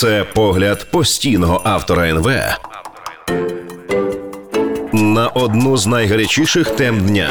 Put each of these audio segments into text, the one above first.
Це погляд постійного автора НВ на одну з найгарячіших тем дня.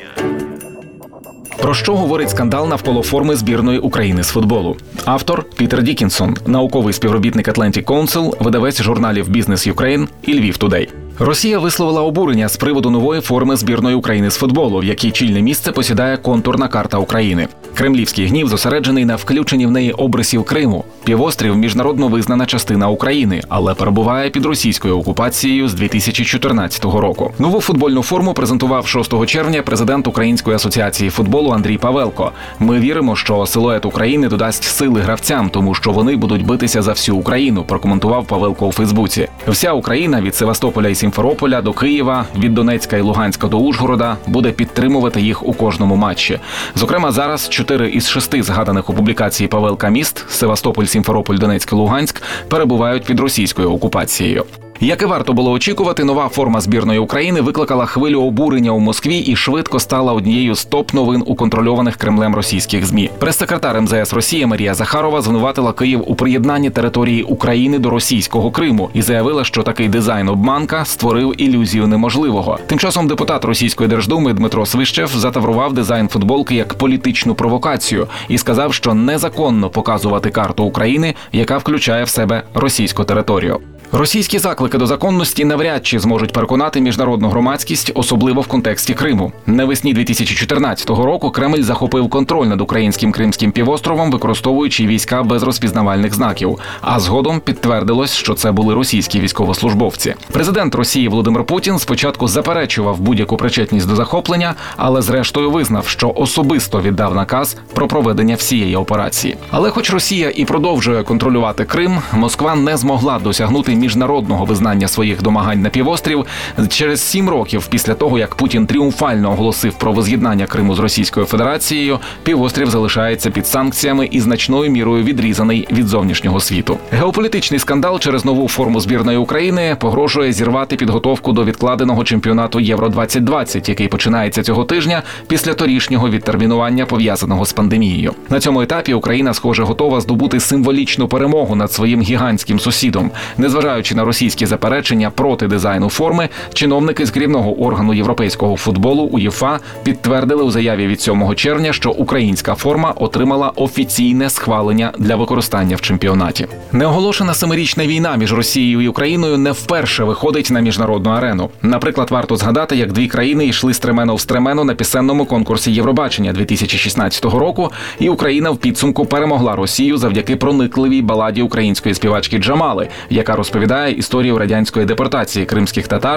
Про що говорить скандал навколо форми збірної України з футболу? Автор – Пітер Дікінсон, науковий співробітник Atlantic Council, видавець журналів Business Ukraine і Львів Today. Росія висловила обурення з приводу нової форми збірної України з футболу, в якій чільне місце посідає контурна карта України. Кремлівський гнів зосереджений на включенні в неї обрисів Криму. Півострів – міжнародно визнана частина України, але перебуває під російською окупацією з 2014 року. Нову футбольну форму презентував 6 червня президент Української асоціації футболу Андрій Павелко. Ми віримо, що силует України додасть сили гравцям, тому що вони будуть битися за всю Україну, прокоментував Павелко у Фейсбуці. Вся Україна від Севастополя і Сімферополя до Києва, від Донецька і Луганська до Ужгорода буде підтримувати їх у кожному матчі. Зокрема, зараз 4 із 6 згаданих у публікації Павелка міст – Севастополь, Сімферополь, Донецьк і Луганськ – перебувають під російською окупацією. Як і варто було очікувати, нова форма збірної України викликала хвилю обурення у Москві і швидко стала однією з топ-новин у контрольованих Кремлем російських ЗМІ. Прес-секретар МЗС Росії Марія Захарова звинуватила Київ у приєднанні території України до російського Криму і заявила, що такий дизайн-обманка створив ілюзію неможливого. Тим часом депутат Російської Держдуми Дмитро Свищев затаврував дизайн футболки як політичну провокацію і сказав, що незаконно показувати карту України, яка включає в себе російську територію. Російські заклики до законності навряд чи зможуть переконати міжнародну громадськість, особливо в контексті Криму. Навесні 2014 року Кремль захопив контроль над українським Кримським півостровом, використовуючи війська без розпізнавальних знаків. А згодом підтвердилось, що це були російські військовослужбовці. Президент Росії Володимир Путін спочатку заперечував будь-яку причетність до захоплення, але зрештою визнав, що особисто віддав наказ про проведення всієї операції. Але хоч Росія і продовжує контролювати Крим, Москва не змогла досягнути міжнародного визнання своїх домагань на півострів через 7 років після того, як Путін тріумфально оголосив про воз'єднання Криму з Російською Федерацією, півострів залишається під санкціями і значною мірою відрізаний від зовнішнього світу. Геополітичний скандал через нову форму збірної України погрожує зірвати підготовку до відкладеного чемпіонату Євро-2020, який починається цього тижня після торішнього відтермінування, пов'язаного з пандемією. На цьому етапі Україна, схоже, готова здобути символічну перемогу над своїм гігантським сусідом. Незважаючи на російські заперечення проти дизайну форми, чиновники з керівного органу європейського футболу УЄФА підтвердили у заяві від 7 червня, що українська форма отримала офіційне схвалення для використання в чемпіонаті. Неоголошена 7-річна війна між Росією і Україною не вперше виходить на міжнародну арену. Наприклад, варто згадати, як дві країни йшли стремено в стремено на пісенному конкурсі Євробачення 2016 року, і Україна в підсумку перемогла Росію завдяки проникливій баладі української співачки Джамали, яка розповідає історію радянської депортації кримських татар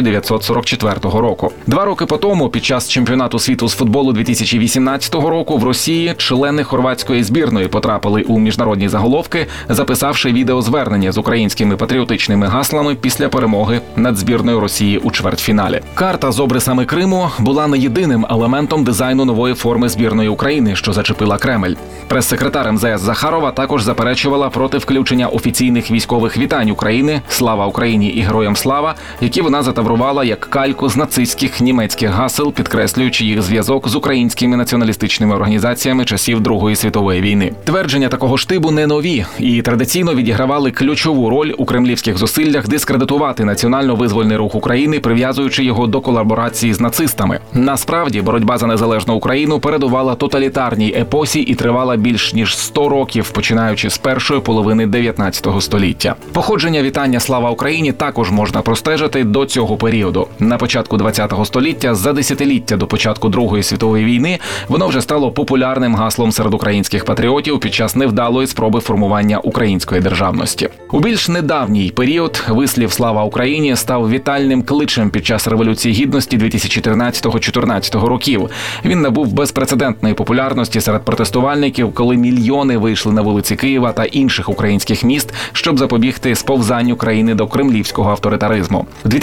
1944 року. 2 роки по тому, під час чемпіонату світу з футболу 2018 року в Росії члени хорватської збірної потрапили у міжнародні заголовки, записавши відеозвернення з українськими патріотичними гаслами після перемоги над збірною Росії у чвертьфіналі. Карта з обрисами Криму була не єдиним елементом дизайну нової форми збірної України, що зачепила Кремль. Прес-секретар МЗС Захарова також заперечувала проти включення офіційних військових вітань України «Слава Україні» і «Героям слава», які вона затаврувала як кальку з нацистських німецьких гасел, підкреслюючи їх зв'язок з українськими націоналістичними організаціями часів Другої світової війни. Твердження такого штибу не нові і традиційно відігравали ключову роль у кремлівських зусиллях дискредитувати національно-визвольний рух України, прив'язуючи його до колаборації з нацистами. Насправді, боротьба за незалежну Україну передувала тоталітарній епосі і тривала більш ніж 100 років, починаючи з першої половини 19 століття. Походження вітання «Слава Україні» також можна простежити до цього періоду. На початку ХХ століття, за десятиліття до початку Другої світової війни, воно вже стало популярним гаслом серед українських патріотів під час невдалої спроби формування української державності. У більш недавній період вислів «Слава Україні» став вітальним кличем під час Революції Гідності 2013-14 років. Він набув безпрецедентної популярності серед протестувальників, коли мільйони вийшли на вулиці Києва та інших українських міст, щоб запобігти сповненню підповзанню країни до кремлівського авторитаризму.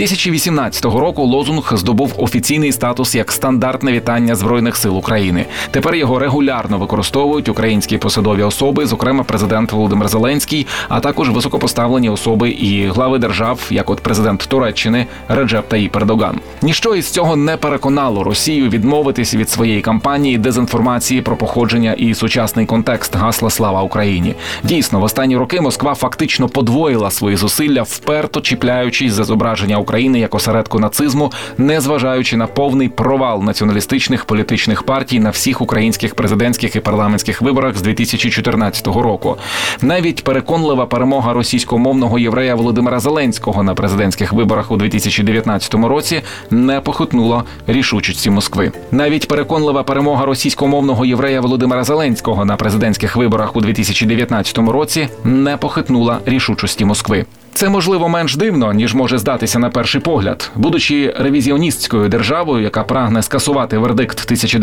2018 року лозунг здобув офіційний статус як стандартне вітання Збройних сил України. Тепер його регулярно використовують українські посадові особи, зокрема президент Володимир Зеленський, а також високопоставлені особи і глави держав, як от президент Туреччини Реджеп Таїп Ердоган. Ніщо із цього не переконало Росію відмовитись від своєї кампанії дезінформації про походження і сучасний контекст гасла «Слава Україні». Дійсно, в останні роки Москва фактично подвоїла свої зусилля, вперто чіпляючись за зображення України як осередку нацизму, незважаючи на повний провал націоналістичних політичних партій на всіх українських президентських і парламентських виборах з 2014 року. Навіть переконлива перемога російськомовного єврея Володимира Зеленського на президентських виборах у 2019 році не похитнула рішучості Москви. Навіть переконлива перемога російськомовного єврея Володимира Зеленського на президентських виборах у 2019 році не похитнула рішучості Москви. Це, можливо, менш дивно, ніж може здатися на перший погляд. Будучи ревізіоністською державою, яка прагне скасувати вердикт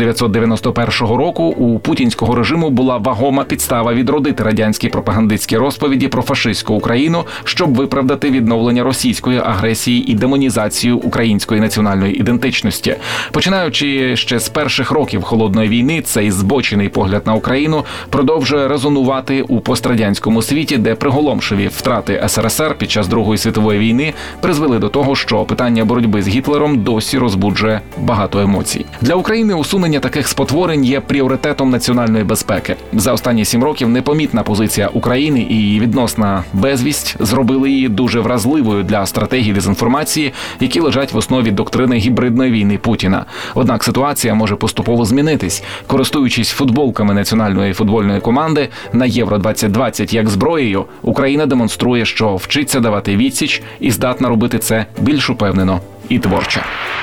1991 року, у путінського режиму була вагома підстава відродити радянські пропагандистські розповіді про фашистську Україну, щоб виправдати відновлення російської агресії і демонізацію української національної ідентичності. Починаючи ще з перших років Холодної війни, цей збочений погляд на Україну продовжує резонувати у пострадянському світі, де приголомшиві втрати СРСР під час Другої світової війни призвели до того, що питання боротьби з Гітлером досі розбуджує багато емоцій. Для України усунення таких спотворень є пріоритетом національної безпеки. За останні 7 років непомітна позиція України і її відносна безвість зробили її дуже вразливою для стратегії дезінформації, які лежать в основі доктрини гібридної війни Путіна. Однак ситуація може поступово змінитись. Користуючись футболками національної футбольної команди на Євро-2020 як зброєю, Україна демонструє, що вчиться давати відсіч і здатна робити це більш упевнено і творчо.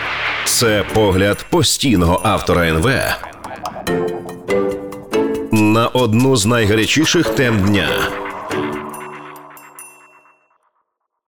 Це погляд постійного автора НВ на одну з найгарячіших тем дня.